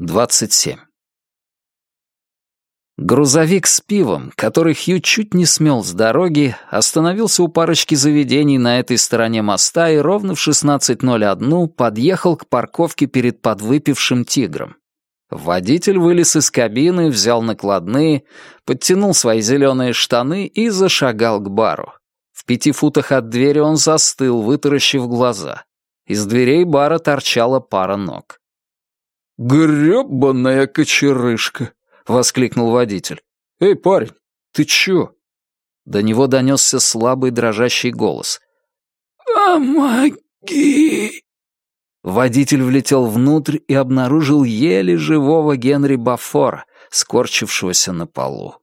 27. Грузовик с пивом, который Хью чуть не смел с дороги, остановился у парочки заведений на этой стороне моста и ровно в 16:01 подъехал к парковке перед подвыпившим «Тигром». Водитель вылез из кабины, взял накладные, подтянул свои зеленые штаны и зашагал к бару. В 5 футах от двери он застыл, вытаращив глаза. Из дверей бара торчала пара ног. «Грёбаная кочерышка!» — воскликнул водитель. «Эй, парень, ты чё?» До него донёсся слабый дрожащий голос. «Помоги!» Водитель влетел внутрь и обнаружил еле живого Генри Баффора, скорчившегося на полу.